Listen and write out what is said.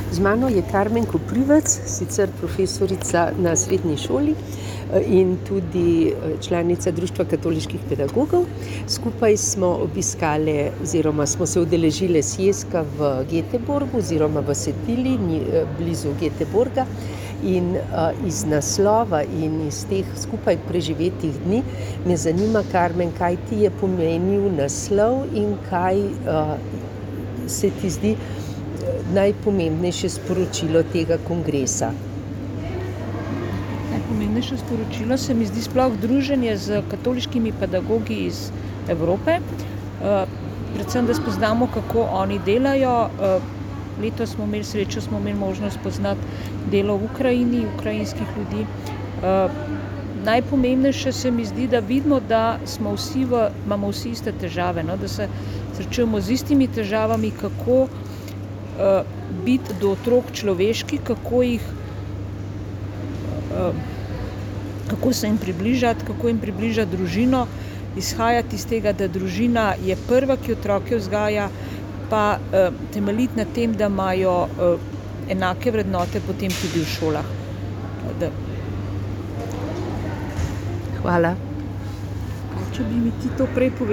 Z mano je Karmen Koprivec, sicer profesorica na srednji šoli in tudi članica Društva katoliških pedagogov. Skupaj smo obiskali oziroma smo se udeležili sjeska v Göteborgu oziroma v Setilji, blizu Göteborga. In iz naslova in iz teh skupaj preživetih dni me zanima, Karmen, kaj ti je pomenil naslov in kaj se ti zdi najpomembnejše sporočilo tega kongresa? Najpomembnejše sporočilo se mi zdi sploh druženje z katoliškimi pedagogi iz Evrope. Predvsem, da spoznamo, kako oni delajo. Letos smo imeli srečo, smo imeli možnost spoznati delo v Ukrajini, ukrajinskih ljudi. Najpomembnejše se mi zdi, da vidimo, da imamo vsi iste težave, no? Da se srečujemo z istimi težavami, kako biti do otrok človeški, kako se jim približati, kako jim približati družino, izhajati iz tega, da družina je prva, ki otroke vzgaja, pa temeljiti na tem, da imajo enake vrednote potem tudi v šolah. Hvala. Če bi mi ti to prej povedala.